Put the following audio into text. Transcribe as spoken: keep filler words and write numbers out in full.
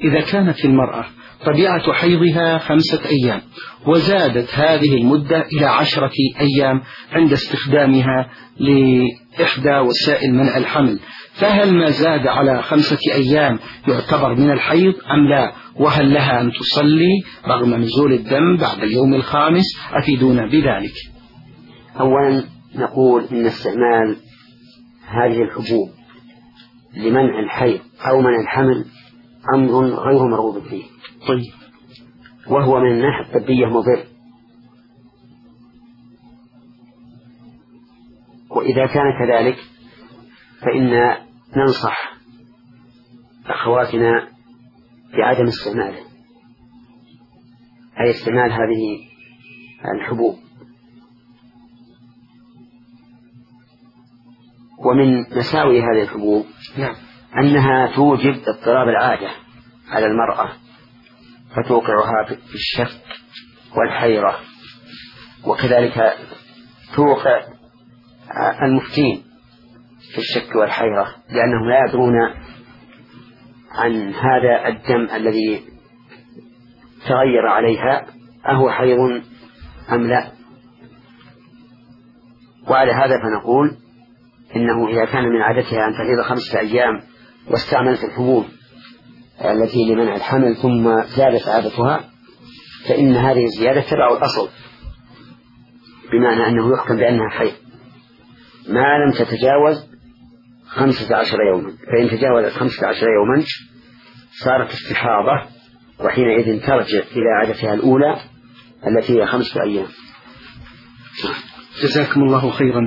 إذا كانت المرأة طبيعة حيضها خمسة أيام وزادت هذه المدة إلى عشرة أيام عند استخدامها لإحدى وسائل منع الحمل، فهل ما زاد على خمسة أيام يعتبر من الحيض أم لا؟ وهل لها أن تصلي رغم نزول الدم بعد اليوم الخامس؟ أفيدونا بذلك. أولا نقول إن استعمال هذه الحبوب لمنع الحيض أو منع الحمل أمر غير مرغوب فيه، طيب، وهو من الناحية الطبية مضر. وإذا كان كذلك فإن ننصح أخواتنا بعدم استعماله، أي استعمال هذه الحبوب. ومن مساوئ هذه الحبوب نعم. أنها توجب اضطراب العادة على المرأة، فتوقعها في الشك والحيرة، وكذلك توقع المفتين في الشك والحيرة، لأنهم لا يدرون عن هذا الدم الذي تغير عليها أهو حيض أم لا. وعلى هذا فنقول إنه إذا كان من عادتها أن تحيض خمسة أيام واستعملت الحبوب التي لمنع الحمل ثم زادت عادتها، فإن هذه الزيادة تبع الأصل، بمعنى أنه يحكم بأنها حيض ما لم تتجاوز خمسة عشر يوما. فإن تجاوزت خمسة عشر يوما صارت استحاضة، وحينئذ ترجع إلى عادتها الأولى التي هي خمسة أيام. جزاكم الله خيرا.